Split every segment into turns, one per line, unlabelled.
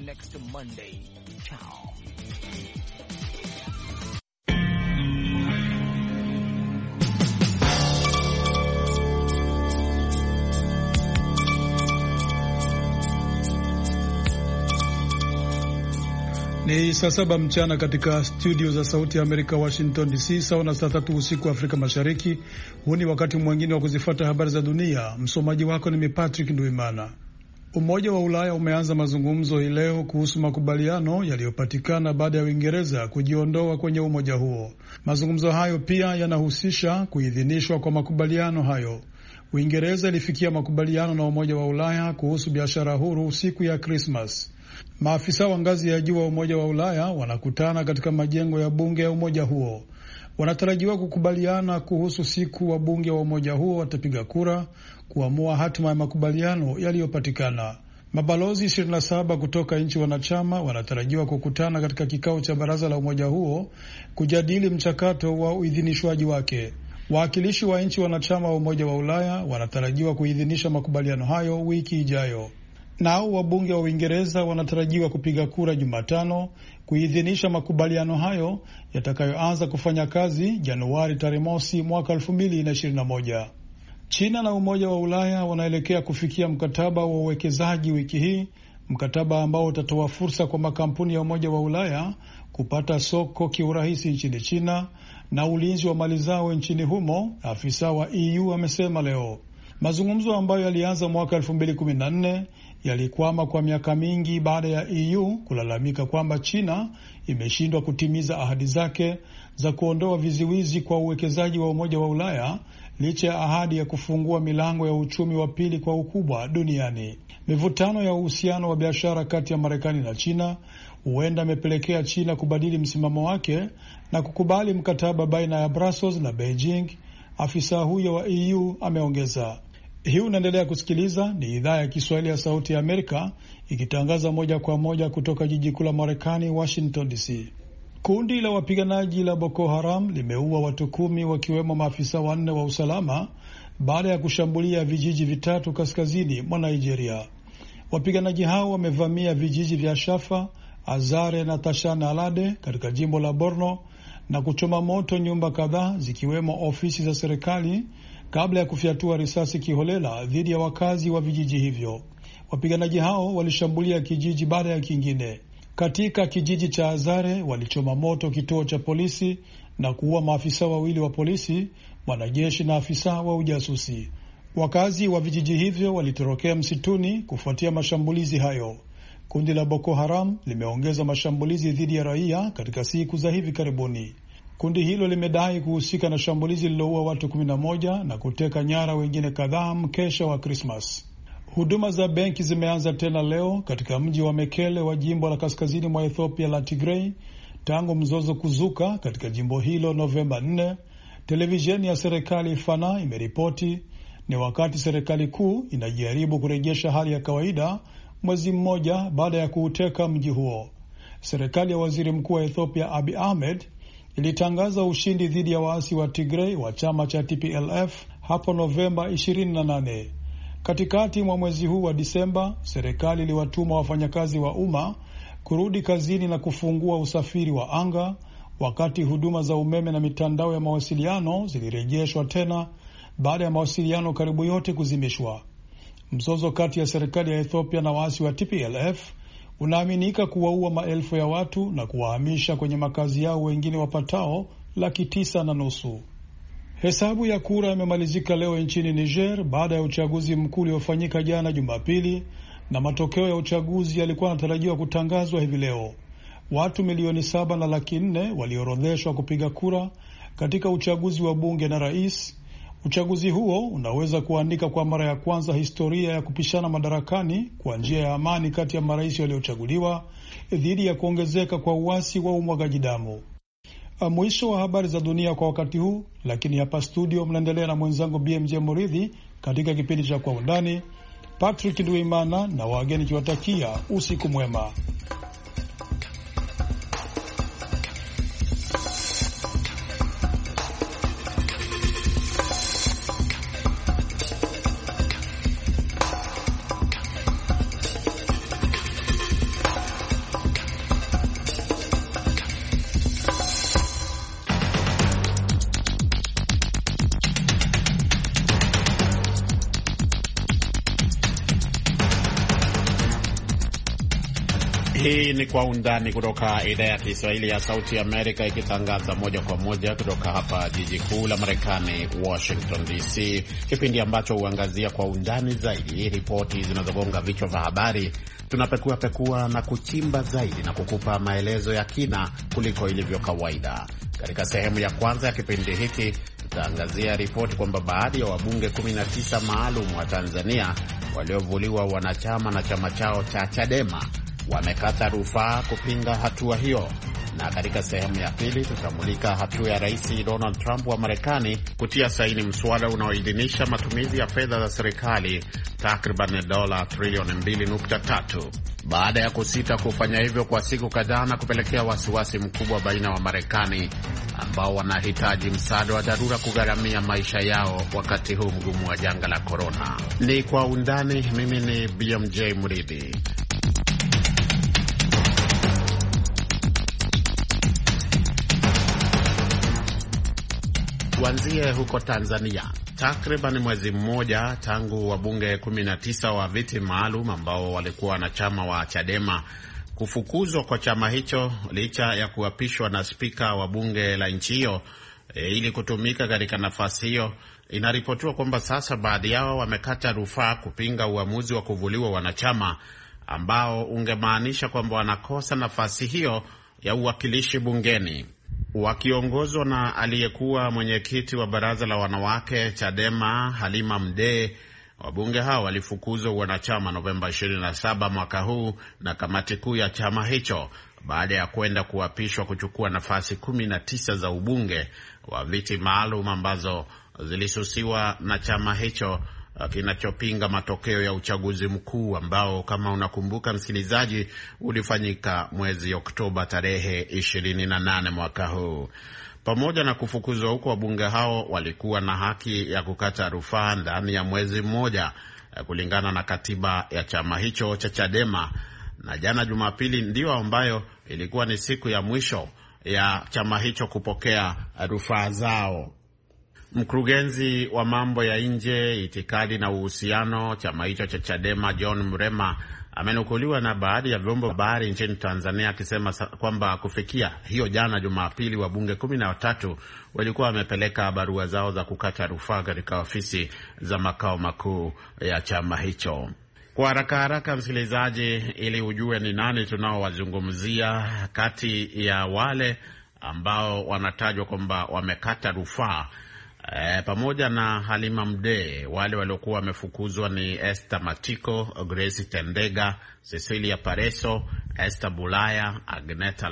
next Monday. Ciao.
Ni saa 7 mchana katika studio za Sauti ya Amerika, Washington DC, sawa na saa 3 usiku Afrika Mashariki. Huu ni wakati mwingine wa kuzifuata habari za dunia. Msomaji wako ni Patrick Nduimana. Umoja wa Ulaya umeanza mazungumzo hii leo kuhusu makubaliano yaliyopatikana baada ya Uingereza kujiondoa kwenye umoja huo. Mazungumzo hayo pia yanahusisha kuidhinishwa kwa makubaliano hayo. Uingereza ilifikia makubaliano na Umoja wa Ulaya kuhusu biashara huru siku ya Krismas. Maafisa wa ngazi ya juu wa Umoja wa Ulaya wanakutana katika majengo ya bunge ya umoja huo. Wanatarajiwa kukubaliana kuhusu siku wabunge wa umoja huo watapiga kura kuamua hatima ya makubaliano yaliyopatikana. Mabalozi 27 kutoka nchi wanachama wanatarajiwa kukutana katika kikao cha baraza la umoja huo kujadili mchakato wa uidhinishwaji wake. Wawakilishi wa nchi wanachama wa Umoja wa Ulaya wanatarajiwa kuidhinisha makubaliano hayo wiki ijayo. Nao wabunge wa Uingereza wanatarajiwa kupiga kura Jumatano kuidhinisha makubaliano hayo yatakayoanza kufanya kazi Januari tarehe mosi mwaka 2021. China na Umoja wa Ulaya wanaelekea kufikia mkataba wa uwekezaji wiki hii, mkataba ambao utatoa fursa kwa makampuni ya Umoja wa Ulaya kupata soko kiurahisi nchini China na ulinzi wa mali zao nchini humo, afisa wa EU amesema leo. Mazungumzo ambayo yalianza mwaka 2014 yalikwama kwa miaka mingi baada ya EU kulalamika kwamba China imeshindwa kutimiza ahadi zake za kuondoa viziwizi kwa uwekezaji wa Umoja wa Ulaya licha ya ahadi ya kufungua milango ya uchumi wa pili kwa ukubwa duniani. Mivutano ya uhusiano wa biashara kati ya Marekani na China huenda imepelekea China kubadili msimamo wake na kukubali mkataba baina ya Brussels na Beijing, afisa huyo wa EU ameongeza. Hii unaendelea kusikiliza, ni idhaa ya Kiswahili ya Sauti ya Amerika ikitangaza moja kwa moja kutoka jiji kuu la Marekani, Washington DC. Kundi la wapiganaji la Boko Haram limeua watu 10 wakiwemo maafisa 4 wa usalama baada ya kushambulia vijiji vitatu kaskazini mwa Nigeria. Wapiganaji hao wamevamia vijiji vya Shafa, Azare na Tashana Alade katika jimbo la Borno na kuchoma moto nyumba kadhaa zikiwemo ofisi za serikali kabla ya kufyatua risasi kiholela dhidi ya wakazi wa vijiji hivyo. Wapiganaji hao walishambulia kijiji baada ya kingine. Katika kijiji cha Azare walichoma moto kituo cha polisi na kuua maafisa 2 wa polisi, mwanajeshi na afisa wa ujasusi. Wakazi wa vijiji hivyo walitorokea msituni kufuatia mashambulizi hayo. Kundi la Boko Haram limeongeza mashambulizi dhidi ya raia katika siku za hivi karibuni. Kundi hilo limedai kuhusika na shambulizi lililoua watu 11 na kuteka nyara wengine kadhaa mkesha wa Krismas. Huduma za benki zimeanza tena leo katika mji wa Mekele wa jimbo la kaskazini mwa Ethiopia la Tigray tangu mzozo kuzuka katika jimbo hilo Novemba 4. Televisheni ya serikali Fana imeripoti ni wakati serikali kuu inajaribu kurejesha hali ya kawaida mwezi mmoja baada ya kuuteka mji huo. Serikali ya waziri mkuu wa Ethiopia Abiy Ahmed ilitangaza ushindi dhidi ya waasi wa Tigray wa chama cha TPLF hapo Novemba 28. Katikati mwa mwezi huu wa Disemba, serikali iliwatuma wafanyakazi wa umma kurudi kazini na kufungua usafiri wa anga, wakati huduma za umeme na mitandao ya mawasiliano zilirejeshwa tena baada ya mawasiliano karibu yote kuzimishwa. Mzozo kati ya serikali ya Ethiopia na waasi wa TPLF unaaminika kuwaua maelfu ya watu na kuwahamisha kwenye makazi yao wengine wapatao 950,000. Hesabu ya kura imemalizika leo nchini Niger baada ya uchaguzi mkuu uliofanyika jana Jumapili, na matokeo ya uchaguzi yalikuwa yanatarajiwa kutangazwa hivi leo. Watu milioni 7.4 waliorodheshwa kupiga kura katika uchaguzi wa bunge na rais. Uchaguzi huo unaweza kuandika kwa mara ya kwanza historia ya kupishana madarakani kwa njia ya amani kati ya marais waliochaguliwa dhidi ya kuongezeka kwa uasi wa umwagaji damu. Mwisho wa habari za dunia kwa wakati huu, lakini hapa studio mnaendelea na mwenzangu BMJ Muridhi katika kipindi cha Kwa Undani. Patrick Nduimana na wageni kiwatakia usiku mwema.
Hii ni Kwa Undani kutoka idhaa ya Kiswahili ya Sauti ya Amerika, ikitangaza moja kwa moja kutoka hapa jiji kuu la Marekani, Washington DC, kipindi ambacho huangazia kwa undani zaidi ripoti zinazogonga vichwa vya habari. Tunapekua na kuchimba zaidi na kukupa maelezo ya kina kuliko ilivyo kawaida. Katika sehemu ya kwanza ya kipindi hiki tutaangazia ripoti kwamba baadhi ya wabunge 19 maalum wa Tanzania waliovuliwa wanachama na chama chao cha Chadema wamekata rufaa kupinga hatua hiyo. Na katika sehemu ya pili tutamulika hatua ya Rais Donald Trump wa Marekani kutia saini mswada unaoidhinisha matumizi ya fedha za serikali takriban dola trilioni 2.3. Baada ya kusita kufanya hivyo kwa siku kadhaa na kupelekea wasiwasi mkubwa baina wa Marekani ambao wanahitaji msaada wa dharura kugharamia maisha yao wakati huu mgumu wa janga la corona. Ni Kwa Undani. Mimi ni BMJ Mridhi. Tuanzie huko Tanzania. Takriban mwezi mmoja tangu wabunge 19 wa viti maalum ambao walikuwa wanachama wa Chadema kufukuzwa kwa chama hicho licha ya kuapishwa na spika wa bunge la nchi hiyo ili kutumika katika nafasi hiyo, inaripotiwa kwamba sasa baadhi yao wamekata rufaa kupinga uamuzi wa kuvuliwa wanachama ambao ungemaanisha kwamba wanakosa nafasi hiyo ya uwakilishi bungeni. Wakiongozwa na aliyekuwa mwenyekiti wa baraza la wanawake Chadema Halima Mdee, wabunge hao walifukuzwa wanachama Novemba 27 mwaka huu na kamati kuu ya chama hicho baada ya kwenda kuapishwa kuchukua nafasi 19 za ubunge wa viti maalum ambazo zilisusiwa na chama hicho kinachopinga matokeo ya uchaguzi mkuu ambao, kama unakumbuka msikilizaji, ulifanyika mwezi Oktoba tarehe 28 mwaka huu. Pamoja na kufukuzwa huko, wabunge hao walikuwa na haki ya kukata rufaa ndani ya mwezi mmoja kulingana na katiba ya chama hicho cha Chadema, na jana Jumapili ndio ambayo ilikuwa ni siku ya mwisho ya chama hicho kupokea rufaa zao. Mkurugenzi wa mambo ya nje, itikadi na uhusiano chama hicho cha Chadema John Mrema amenukuliwa na baadhi ya vyombo vya habari nchini Tanzania akisema kwamba kufikia hiyo jana Jumapili wabunge 13 walikuwa wamepeleka barua zao za kukata rufaa katika ofisi za makao makuu ya chama hicho. Kwa haraka msikilizaji, ili ujue ni nani tunaowazungumzia kati ya wale ambao wanatajwa kwamba wamekata rufaa pamoja na Halima Mdee, wale waliokuwa wamefukuzwa ni Esther Matiko, Grace Tendega, Cecilia Pareso, Esther Bulaya, Agneta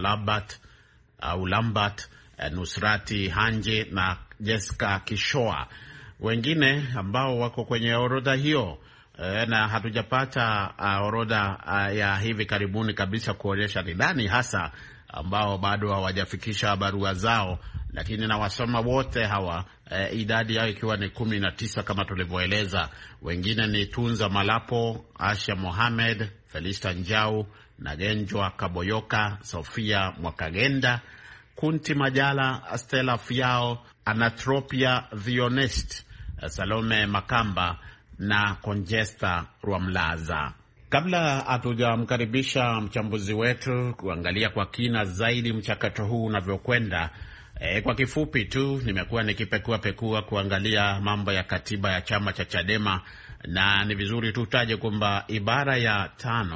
Lambert, Nusrati Hanje na Jessica Kishoa. Wengine ambao wako kwenye orodha hiyo na hatujapata orodha ya hivi karibuni kabisa kuonyesha ni nani hasa ambao bado hawajafikisha barua zao, lakini na wasoma wote hawa idadi yao ikiwa ni 19 kama tulivyoeleza. Wengine ni Tunza Malapo, Asha Mohamed, Felista Njau, Nagenjwa Kaboyoka, Sofia Mwakagenda, Kunti Majala, Stella Fiao, Anatropia Vionest, Salome Makamba na Conjesta Rwamlaza. Kabla hatujamkaribisha mchambuzi wetu kuangalia kwa kina zaidi mchakato huu unavyokwenda, kwa kifupi tu nimekuwa nikipekua kuangalia mambo ya katiba ya chama cha Chadema, na ni vizuri tutaje kwamba ibara ya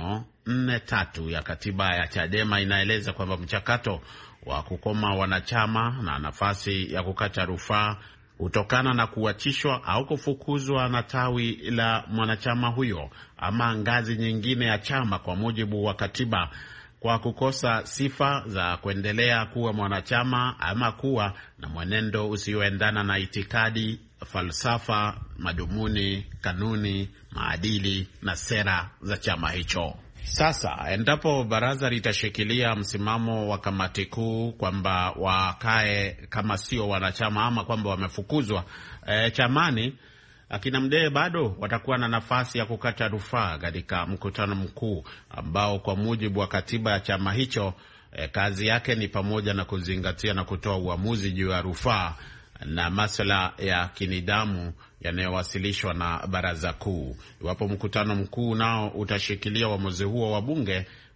543 ya katiba ya Chadema inaeleza kwamba mchakato wa kukoma wanachama na nafasi ya kukata rufaa kutokana na kuachishwa au kufukuzwa na tawi la mwanachama huyo ama ngazi nyingine ya chama kwa mujibu wa katiba kwa kukosa sifa za kuendelea kuwa mwanachama ama kuwa na mwenendo usioendana na itikadi, falsafa, madhumuni, kanuni, maadili na sera za chama hicho. Sasa endapo baraza litashikilia msimamo wa kamati kuu kwamba wakae kama sio wanachama ama kwamba wamefukuzwa chamani, akina Mdee bado watakuwa na nafasi ya kukata rufaa katika mkutano mkuu ambao kwa mujibu wa katiba ya chama hicho kazi yake ni pamoja na kuzingatia na kutoa uamuzi juu ya rufaa na masuala ya kinidhamu yanayowasilishwa na baraza kuu. Iwapo mkutano mkuu nao utashikilia uamuzi huo wa bunge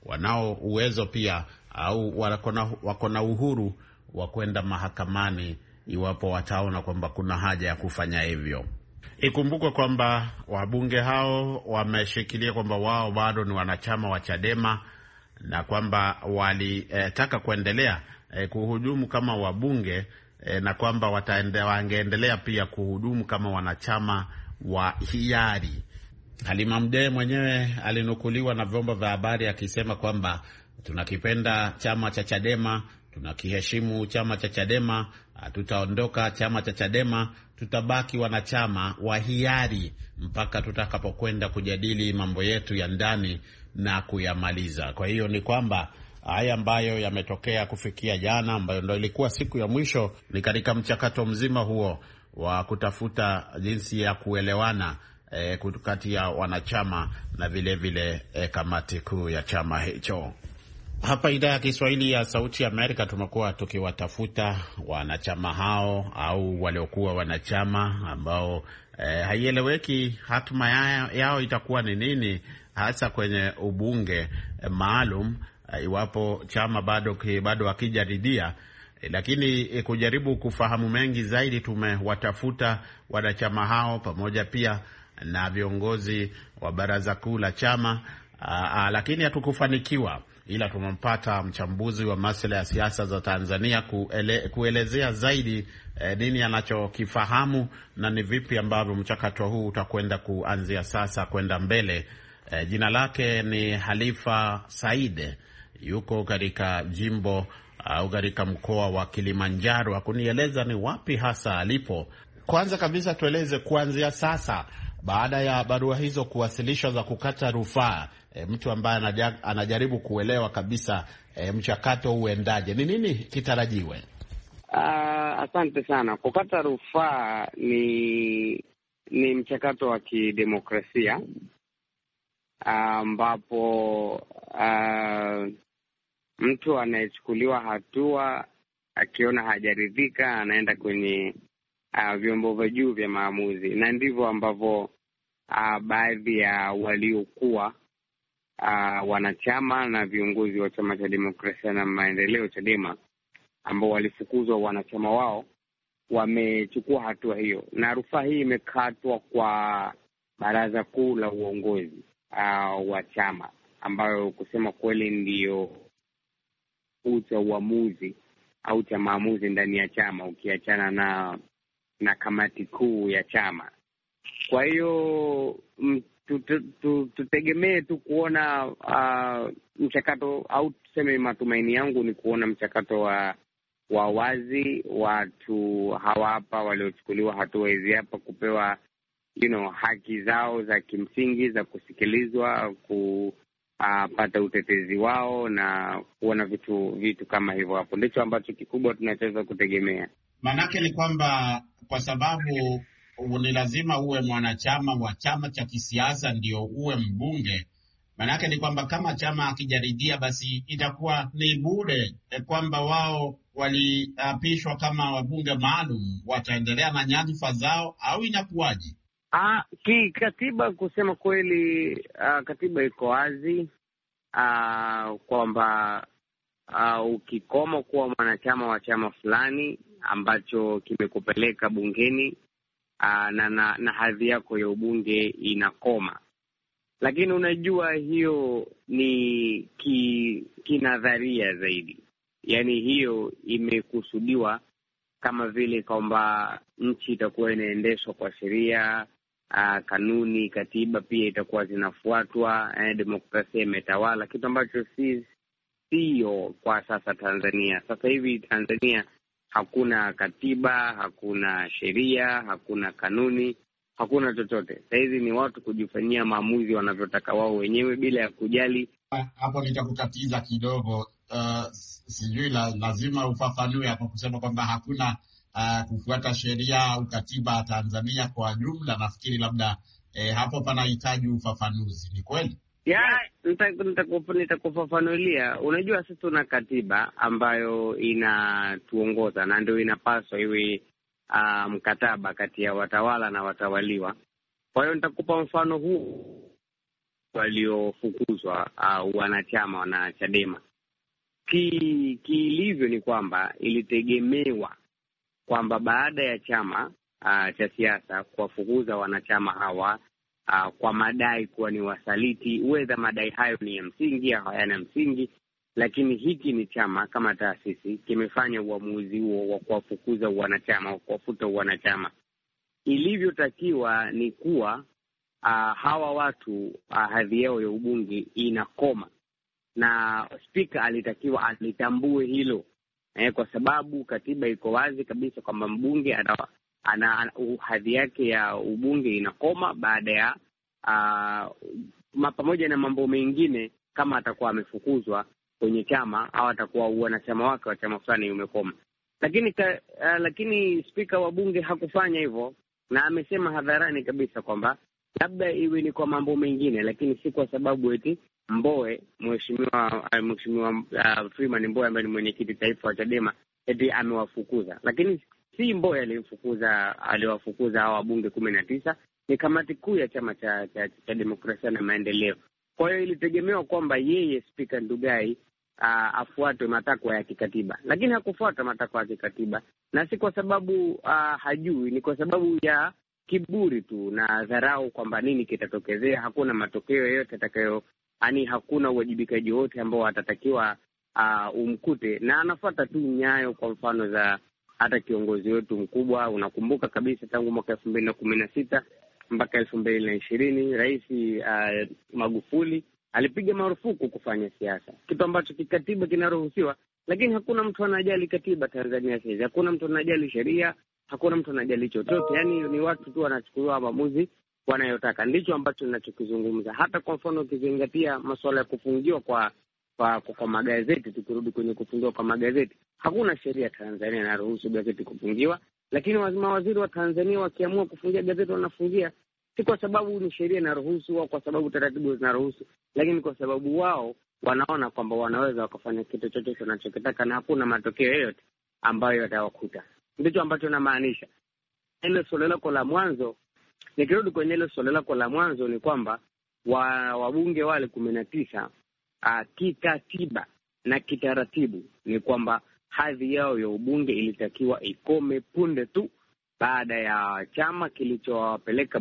wanao uwezo pia au wako na uhuru wa kwenda mahakamani iwapo wataona kwamba kuna haja ya kufanya hivyo. Ikumbukwe kwamba wabunge hao wameshikilia kwamba wao bado ni wanachama wa Chadema na kwamba walitaka kuendelea kuhudumu kama wabunge na kwamba wangeendelea pia kuhudumu kama wanachama wa hiari. Halima Mdee mwenyewe alinukuliwa na vyombo vya habari akisema kwamba tunakipenda chama cha Chadema, tunakiheshimu chama cha Chadema, tutaondoka chama cha Chadema, tutabaki wanachama wa hiari mpaka tutakapokwenda kujadili mambo yetu ya ndani na kuyamaliza. Kwa hiyo ni kwamba haya ambayo yametokea kufikia jana, ambayo ndio ilikuwa siku ya mwisho, ni katika mchakato mzima huo wa kutafuta jinsi ya kuelewana kati ya wanachama na vile kamati kuu ya chama hicho. Hapa idhaa ya Kiswahili ya Sauti ya Amerika tumekuwa tukiwatafuta wanachama hao au waliokuwa wanachama ambao haieleweki hatima yao itakuwa ni nini, hasa kwenye ubunge maalum iwapo chama bado hakijaridia. Lakini kujaribu kufahamu mengi zaidi, tumewatafuta wanachama hao pamoja pia na viongozi wa baraza kuu la chama, lakini hatukufanikiwa, ila tumempata mchambuzi wa masuala ya siasa za Tanzania kuelezea zaidi nini anachokifahamu na ni vipi ambavyo mchakato huu utakwenda kuanzia sasa kwenda mbele. Jina lake ni Halifa Said, yuko katika jimbo au katika mkoa wa Kilimanjaro. Hakunieleza ni wapi hasa alipo. Kwanza kabisa tueleze kuanzia sasa, baada ya barua hizo kuwasilishwa za kukata rufaa, mtu ambaye anajaribu kuelewa kabisa mchakato uendaje, ni nini kitarajiwe?
Asante sana. Kukata rufaa ni mchakato wa kidemokrasia ambapo mtu anayechukuliwa hatua akiona hajaridhika anaenda kwenye vyombo vya juu vya maamuzi, na ndivyo ambavyo baadhi ya waliokuwa wanachama na viongozi wa Chama cha Demokrasia na Maendeleo Chadema ambao walifukuzwa wanachama wao wamechukua hatua hiyo, na rufaa hii imekatwa kwa baraza kuu la uongozi wa chama, ambayo kusema kweli ndio cha uamuzi au cha maamuzi ndani ya chama, ukiachana na kamati kuu ya chama. Kwa hiyo tutegemee tu kuona mchakato, au tuseme matumaini yangu ni kuona mchakato wa wazi, watu hawa hapa waliochukuliwa hatua hizi hapa kupewa haki zao za kimsingi za kusikilizwa, kupata utetezi wao na kuona vitu kama hivyo. Hapo ndicho ambacho kikubwa tunachoweza kutegemea.
Manake ni kwamba kwa sababu ni lazima uwe mwanachama wa chama cha kisiasa ndio uwe mbunge, manake ni kwamba kama chama akijaridhia basi itakuwa ni bure, kwamba wao waliapishwa kama wabunge maalum wataendelea na nyadhifa zao, au inakuwaje?
Katiba, kusema kweli, katiba iko wazi kwamba ukikoma kuwa mwanachama wa chama fulani ambacho kimekupeleka bungeni na hadhi yako ya ubunge inakoma. Lakini unajua hiyo ni kinadharia zaidi, yaani hiyo imekusudiwa kama vile kwamba nchi itakuwa inaendeshwa kwa sheria, kanuni, katiba pia itakuwa zinafuatwa, demokrasia imetawala, kitu ambacho sio kwa sasa Tanzania. Sasa hivi Tanzania hakuna katiba, hakuna sheria, hakuna kanuni, hakuna chochote. Sasa hizi ni watu kujifanyia maamuzi wanavyotaka wao wenyewe bila ya kujali.
Hapo nitakukatiza kidogo. Sijui lazima ufafanue hapo kusema kwamba hakuna kufuata sheria au katiba Tanzania kwa jumla. Nafikiri labda hapo panahitaji ufafanuzi. Ni kweli?
Nitakufafanulia. Unajua sisi tuna katiba ambayo inatuongoza na ndio inapaswa iwe mkataba kati ya watawala na watawaliwa. Kwa hiyo nitakupa mfano huu. waliofukuzwa wanachama na Chadema. Kiilivyo ni kwamba ilitegemewa kwamba baada ya chama cha siasa kuwafukuza wanachama hawa kwa madai kuwa ni wasaliti, whether madai hayo ni ya msingi au hayana msingi, lakini hiki ni chama kama taasisi kimefanya uamuzi huo wa kuwafukuza wanachama, wa kuwafuta wanachama. Ilivyotakiwa ni kuwa hawa watu hadhi yao ya ubunge inakoma, na spika alitakiwa alitambue hilo, kwa sababu katiba iko wazi kabisa kwamba mbunge ana hadhi yake ya ubunge inakoma baada ya pamoja na mambo mengine, kama atakuwa amefukuzwa kwenye chama au atakuwa wanachama wake wa chama fulani umekoma. Lakini spika wa bunge hakufanya hivyo, na amesema hadharani kabisa kwamba labda iwe ni kwa mambo mengine, lakini si kwa sababu eti Mbowe, mheshimiwa Freeman Mbowe ambaye ni mwenyekiti taifa wa Chadema, eti amewafukuza. Lakini si Mbowe aliwafukuza hawa wabunge 19, ni kamati kuu ya chama cha demokrasia na maendeleo. Kwa hiyo ilitegemewa kwamba yeye Spika Ndugai afuate matakwa ya kikatiba, lakini hakufuata matakwa ya kikatiba, na si kwa sababu hajui, ni kwa sababu ya kiburi tu na dharau kwamba nini kitatokezea. Hakuna matokeo yoyote hakuna uwajibikaji wote ambao atatakiwa umkute, na anafuata tu nyayo, kwa mfano za hata kiongozi wetu mkubwa. Unakumbuka kabisa tangu mwaka 2016 mpaka 2020 Rais Magufuli alipiga marufuku kufanya siasa, kitu ambacho kikatiba kinaruhusiwa, lakini hakuna mtu anajali katiba Tanzania sasa. Hakuna mtu anajali sheria, hakuna mtu anajali chochote. Yaani ni watu tu wanachukuliwa maamuzi wanayotaka. Ndicho ambacho ninachokizungumza. Hata kwa mfano ukizingatia masuala ya kufungiwa kwa magazeti, tukirudi kwenye kufungiwa kwa magazeti, hakuna sheria Tanzania inaruhusu gazeti kufungiwa, lakini mawaziri wa Tanzania wakiamua kufungia gazeti wanafungia, si kwa sababu ni sheria inaruhusu au kwa sababu taratibu zinaruhusu, lakini kwa sababu wao wanaona kwamba wanaweza wakafanya kitu chochote wanachokitaka na hakuna matokeo yoyote ambayo yatawakuta. Ndicho ambacho namaanisha. Ile swali lako la mwanzo, nikirudi kwenye ile swali lako la mwanzo, ni kwamba wabunge wale 19 kikatiba na kitaratibu ni kwamba hadhi yao ya ubunge ilitakiwa ikome punde tu baada ya chama kilichowapeleka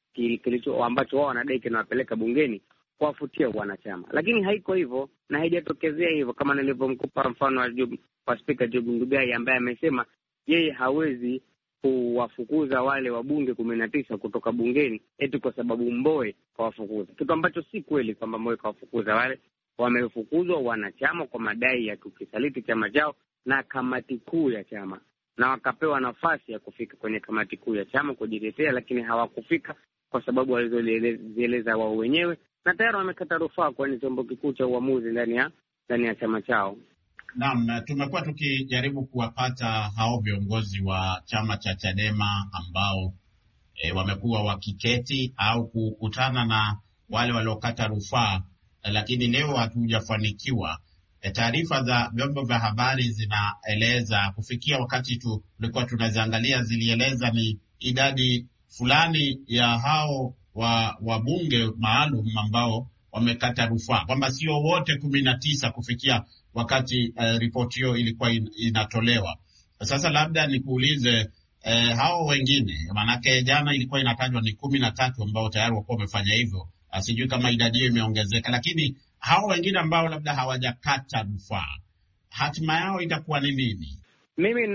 ambacho wao wanadai kinawapeleka bungeni kuwafutia wanachama. Lakini haiko hivyo na haijatokezea hivyo, kama nilivyomkupa mfano wa Spika Job Ndugai ambaye amesema yeye hawezi kuwafukuza wale wabunge 19 kutoka bungeni eti kwa sababu Mbowe kawafukuza, kitu ambacho si kweli kwamba Mbowe kawafukuza. Wale wamefukuzwa wanachama kwa madai ya kukisaliti chama chao na kamati kuu ya chama, na wakapewa nafasi ya kufika kwenye kamati kuu ya chama kujitetea, lakini hawakufika kwa sababu walizozieleza wao wenyewe, na tayari wamekata rufaa kwenye chombo kikuu cha uamuzi ndani ya chama chao.
Naam, tumekuwa tukijaribu kuwapata hao viongozi wa chama cha Chadema ambao wamekuwa wakiketi au kukutana na wale waliokata rufaa, lakini leo hatujafanikiwa. Taarifa za vyombo vya habari zinaeleza kufikia wakati tulikuwa tunaziangalia, zilieleza ni idadi fulani ya hao wabunge maalum ambao wamekata rufaa, kwamba sio wote 19 kufikia wakati ripoti hiyo ilikuwa inatolewa. Sasa labda nikuulize hao wengine, manake jana ilikuwa inatajwa ni 13 ambao tayari wako wamefanya hivyo. Sijui kama idadi hiyo imeongezeka, lakini hao wengine ambao labda hawajakata rufaa, hatima yao itakuwa ni nini?
Mimi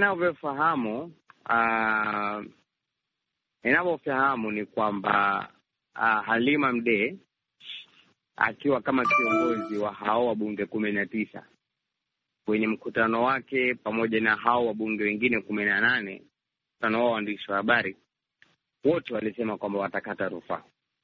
ninavyofahamu ni kwamba Halima Mdee akiwa kama kiongozi wa hao wabunge 19 kwenye mkutano wake pamoja na hao wabunge wengine 18, mkutano wao waandishi wa habari, wote walisema kwamba watakata rufaa.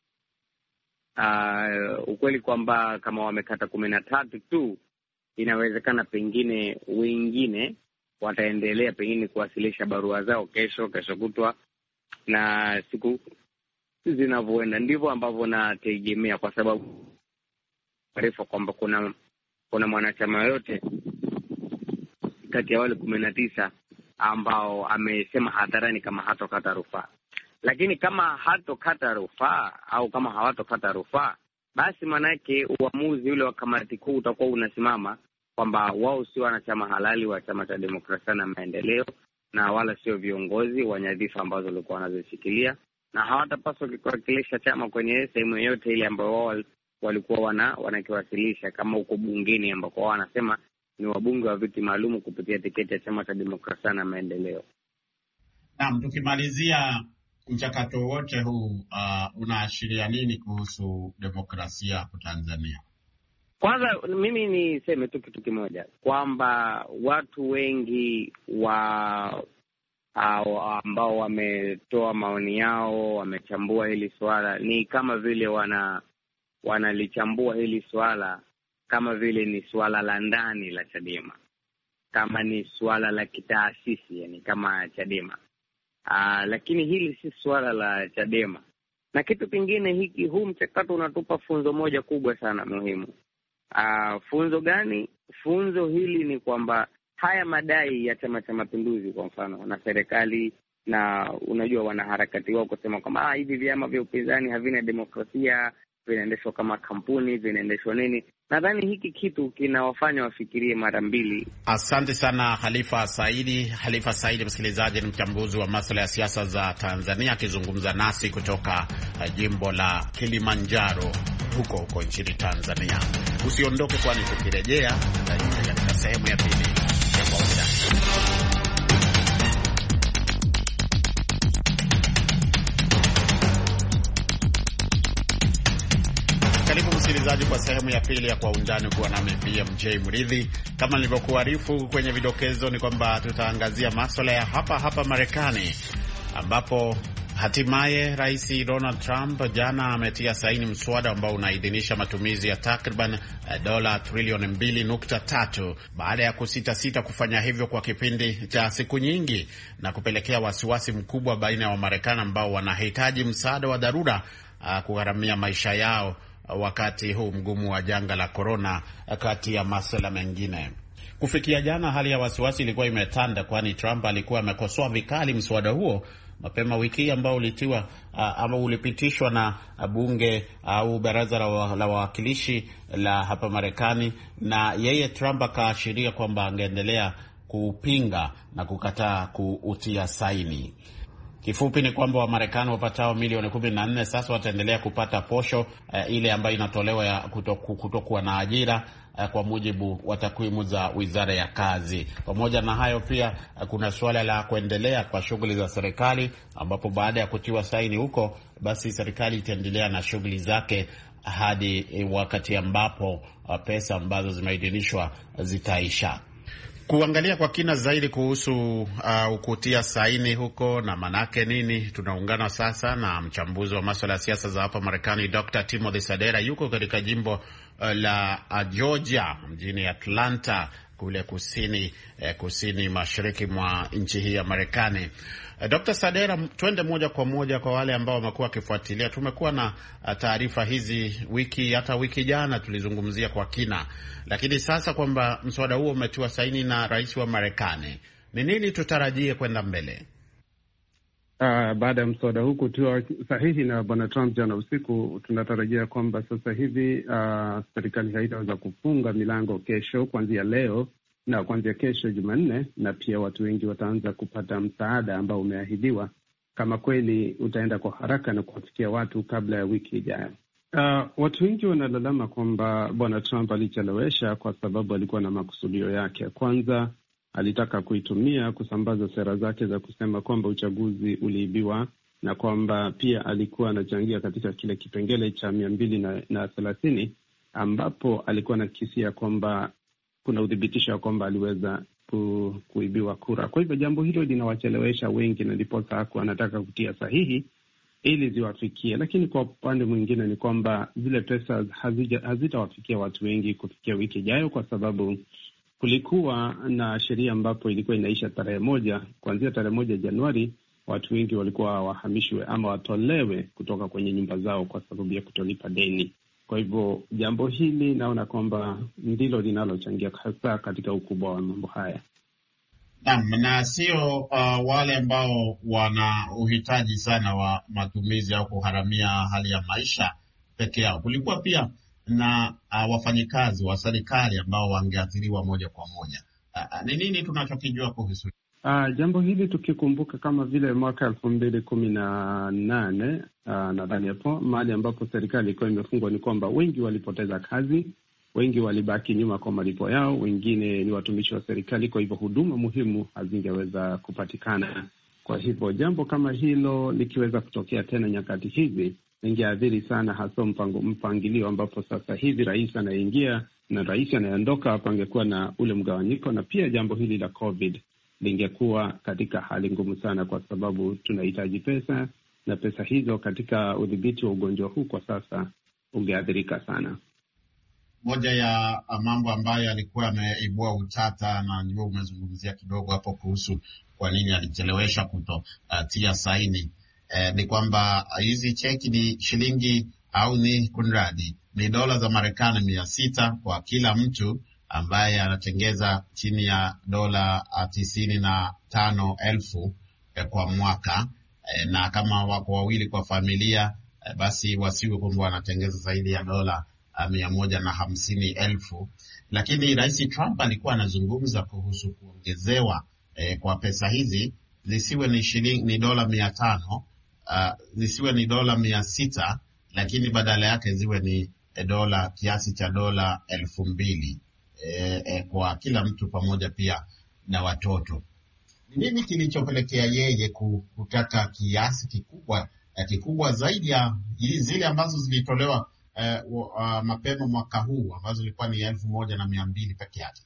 Ukweli kwamba kama wamekata 13 tu, inawezekana pengine wengine wataendelea pengine kuwasilisha barua zao kesho kutwa, na siku zinavyoenda ndivyo ambavyo nategemea, kwa sababu taarifa kwamba kuna mwanachama yote kati ya wale 19 ambao amesema hadharani kama hatokata rufaa. Lakini kama hatokata rufaa au kama hawatokata rufaa, basi manake uamuzi ule wa kamati kuu utakuwa unasimama kwamba wao sio wanachama halali wa chama cha demokrasia na maendeleo, na wala sio viongozi wa nyadhifa ambazo walikuwa wanazishikilia, na hawatapaswa kuwakilisha chama kwenye sehemu yoyote ile ambayo wao walikuwa wanakiwasilisha, kama huko bungeni ambako wao wanasema ni wabunge wa viti maalum kupitia tiketi ya chama cha demokrasia na maendeleo.
Naam, tukimalizia mchakato wote huu unaashiria nini kuhusu demokrasia kwa Tanzania?
Kwanza mimi niseme tu kitu kimoja, kwamba watu wengi ambao wametoa maoni yao, wamechambua hili swala, ni kama vile wanalichambua hili swala kama vile ni swala la ndani la Chadema, kama ni swala la kitaasisi, yani kama Chadema. Lakini hili si swala la Chadema. Na kitu kingine, huu mchakato unatupa funzo moja kubwa sana muhimu. Funzo gani? Funzo hili ni kwamba haya madai ya Chama cha Mapinduzi kwa mfano na serikali, na unajua wanaharakati wao kusema kwamba hivi vyama vya upinzani havina demokrasia, vinaendeshwa kama kampuni, vinaendeshwa nini. Nadhani hiki kitu kinawafanya wafikirie mara mbili.
Asante sana Khalifa Saidi. Khalifa Saidi, msikilizaji, ni mchambuzi wa masuala ya siasa za Tanzania, akizungumza nasi kutoka jimbo la Kilimanjaro huko nchini Tanzania. Usiondoke, kwani tukirejea katika sehemu ya pili ya Kwa Undani. Karibu msikilizaji kwa sehemu ya pili ya Kwa Undani, kuwa nami BMJ Mridhi. Kama nilivyokuarifu kwenye vidokezo, ni kwamba tutaangazia masuala ya hapa Marekani, ambapo hatimaye Rais Donald Trump jana ametia saini mswada ambao unaidhinisha matumizi ya takriban dola trilioni 2.3 baada ya kusita kufanya hivyo kwa kipindi cha siku nyingi, na kupelekea wasiwasi mkubwa baina ya Wamarekani ambao wanahitaji msaada wa dharura kugharamia maisha yao wakati huu mgumu wa janga la korona, kati ya masuala mengine. Kufikia jana, hali ya wasiwasi ilikuwa imetanda, kwani Trump alikuwa amekosoa vikali mswada huo mapema wiki ambao ulipitishwa na bunge au baraza la wawakilishi la hapa Marekani, na yeye Trump akaashiria kwamba angeendelea kupinga na kukataa kuutia saini. Kifupi ni kwamba Wamarekani wapatao milioni 14 sasa wataendelea kupata posho ile ambayo inatolewa ya kutokuwa na ajira, kwa mujibu wa takwimu za Wizara ya Kazi. Pamoja na hayo pia kuna suala la kuendelea kwa shughuli za serikali, ambapo baada ya kutiwa saini huko, basi serikali itaendelea na shughuli zake hadi wakati ambapo pesa ambazo zimeidhinishwa zitaisha. Kuangalia kwa kina zaidi kuhusu kutia saini huko na manake nini, tunaungana sasa na mchambuzi wa masuala ya siasa za hapa Marekani, Dr. Timothy Sadera. Yuko katika jimbo la Georgia mjini Atlanta kule kusini mashariki mwa nchi hii ya Marekani. Dr. Sadera, twende moja kwa moja kwa wale ambao wamekuwa wakifuatilia. Tumekuwa na taarifa hizi wiki jana tulizungumzia kwa kina, lakini sasa kwamba mswada huo umetiwa saini na rais wa Marekani, ni nini tutarajie kwenda mbele?
Baada ya mswada huu kutiwa sahihi na bwana Trump jana usiku, tunatarajia kwamba sasa hivi serikali haitaweza kufunga milango kesho, kuanzia leo na kuanzia kesho Jumanne, na pia watu wengi wataanza kupata msaada ambao umeahidiwa, kama kweli utaenda kwa haraka na kuwafikia watu kabla ya wiki ijayo. Watu wengi wanalalama kwamba bwana Trump alichelewesha kwa sababu alikuwa na makusudio yake. Kwanza, alitaka kuitumia kusambaza sera zake za kusema kwamba uchaguzi uliibiwa, na kwamba pia alikuwa anachangia katika kile kipengele cha 230 ambapo alikuwa anakisia kwamba kuna udhibitisho wa kwamba aliweza kuibiwa kura. Kwa hivyo jambo hilo linawachelewesha wengi, na ndiposa hakuwa anataka kutia sahihi ili ziwafikie. Lakini kwa upande mwingine ni kwamba zile pesa hazitawafikia watu wengi kufikia wiki ijayo, kwa sababu kulikuwa na sheria ambapo ilikuwa inaisha tarehe 1. Kuanzia tarehe 1 Januari, watu wengi walikuwa wahamishwe ama watolewe kutoka kwenye nyumba zao kwa sababu ya kutolipa deni. Kwa hivyo jambo hili naona kwamba ndilo linalochangia hasa katika ukubwa wa mambo haya.
Na sio wale ambao wana uhitaji sana wa matumizi au kuharamia hali ya maisha. peke yao. Kulikuwa pia na wafanyikazi wa serikali ambao wangeathiriwa moja kwa moja. Ni nini tunachokijua kuhusu
jambo hili? Tukikumbuka kama vile mwaka 2018 nadhani hapo mahali ambapo serikali ilikuwa imefungwa, ni kwamba wengi walipoteza kazi, wengi walibaki nyuma kwa malipo yao, wengine ni watumishi wa serikali, kwa hivyo huduma muhimu hazingeweza kupatikana. Kwa hivyo jambo kama hilo likiweza kutokea tena nyakati hizi, ingeathiri sana hasa mpangilio ambapo sasa hivi rais anaingia na rais anaondoka, pangekuwa na ule mgawanyiko, na pia jambo hili la COVID lingekuwa katika hali ngumu sana, kwa sababu tunahitaji pesa, na pesa hizo katika udhibiti wa ugonjwa huu kwa sasa ungeathirika sana.
Moja ya mambo ambayo yalikuwa yameibua utata, na ndio umezungumzia kidogo hapo kuhusu kwa nini alichelewesha kutotia saini, ni kwamba hizi cheki ni shilingi au ni kunradi ni dola za Marekani 600 kwa kila mtu ambaye anatengeza chini ya dola 95,000 kwa mwaka, na kama wako wawili kwa familia, basi wasiwe kwamba wanatengeza zaidi ya dola 150,000. Lakini Rais Trump alikuwa anazungumza kuhusu kuongezewa kwa pesa hizi zisiwe ni dola 500, zisiwe ni dola 600, lakini badala yake ziwe ni dola kiasi cha dola 2,000 kwa kila mtu pamoja pia na watoto. Nini kilichopelekea yeye kutaka kiasi kikubwa zaidi ya zile ambazo zilitolewa mapema mwaka huu ambazo zilikuwa ni 1,200 peke yake?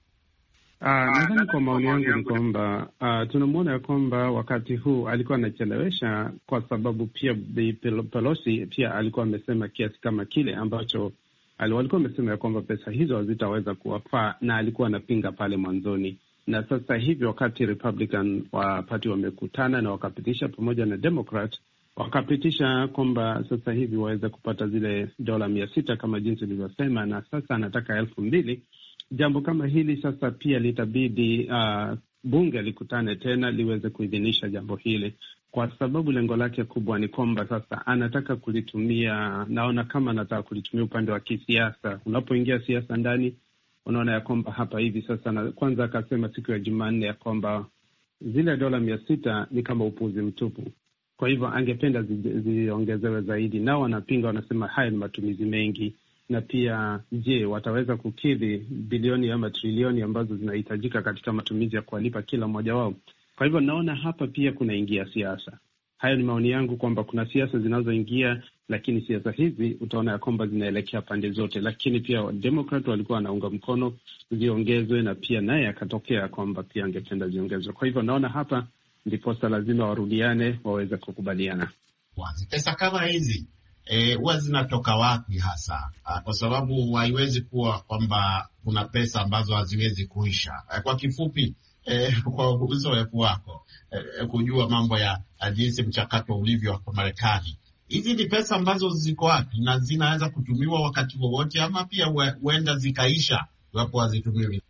Nadhani kwa maoni yangu ni kwamba tunamwona ya kwamba wakati huu alikuwa anachelewesha kwa sababu pia Pelosi pia alikuwa amesema kiasi kama kile ambacho walikuwa amesema ya kwamba pesa hizo hazitaweza kuwafaa, na alikuwa anapinga pale mwanzoni. Na sasa hivi wakati Republican wa party wamekutana na wakapitisha pamoja na Democrat, wakapitisha kwamba sasa hivi waweze kupata zile dola 600 kama jinsi nilivyosema, na sasa anataka 2,000. Jambo kama hili sasa pia litabidi bunge likutane tena liweze kuidhinisha jambo hili, kwa sababu lengo lake kubwa ni kwamba sasa anataka kulitumia, naona kama anataka kulitumia upande wa kisiasa. Unapoingia siasa ndani, unaona ya kwamba hapa hivi sasa, na kwanza akasema siku ya Jumanne ya kwamba zile dola 600 ni kama upuzi mtupu. Kwa hivyo angependa ziongezewe zaidi, nao wanapinga, wanasema haya ni matumizi mengi, na pia je, wataweza kukidhi bilioni ama trilioni ambazo zinahitajika katika matumizi ya kuwalipa kila mmoja wao? Kwa hivyo naona hapa pia kunaingia siasa. Hayo ni maoni yangu kwamba kuna siasa zinazoingia, lakini siasa hizi utaona ya kwamba zinaelekea pande zote. Lakini pia Democrat walikuwa wanaunga mkono ziongezwe, na pia naye akatokea kwamba pia angependa ziongezwe. Kwa hivyo naona hapa ndiposa lazima warudiane, waweze kukubaliana.
Pesa kama hizi huwa zinatoka wapi hasa? Kwa sababu haiwezi kuwa kwamba kuna pesa ambazo haziwezi kuisha. Kwa kifupi, kwa uzoefu wako kujua mambo ya jinsi mchakato ulivyo kwa Marekani, hizi ni pesa ambazo ziko wapi na zinaweza kutumiwa wakati wowote, ama pia huenda zikaisha iwapo hazitumiwi?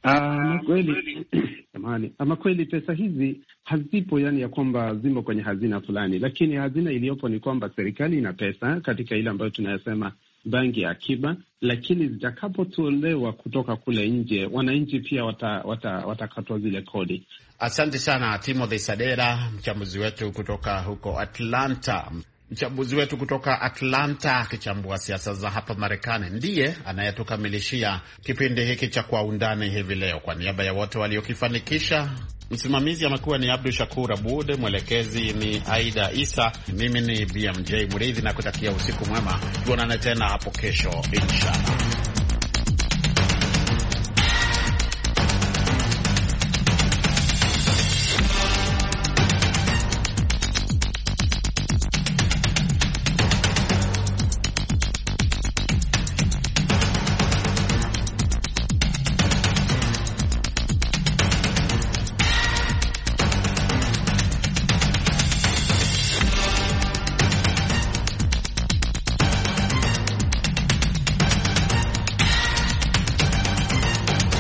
Ama kweli pesa hizi hazipo, yani ya kwamba zimo kwenye hazina fulani, lakini hazina iliyopo ni kwamba serikali ina pesa katika ile ambayo tunayosema banki ya akiba, lakini zitakapotolewa kutoka kule nje, wananchi pia watakatwa zile kodi.
Asante sana Timothy Sadera, mchambuzi wetu kutoka huko Atlanta. Mchambuzi wetu kutoka Atlanta akichambua siasa za hapa Marekani ndiye anayetukamilishia kipindi hiki cha Kwa Undani hivi leo. Kwa niaba ya wote waliokifanikisha, msimamizi amekuwa ni Abdul Shakur Abud, mwelekezi ni Aida Isa, mimi ni BMJ Muridhi na kutakia usiku mwema. Tuonane tena hapo kesho inshallah.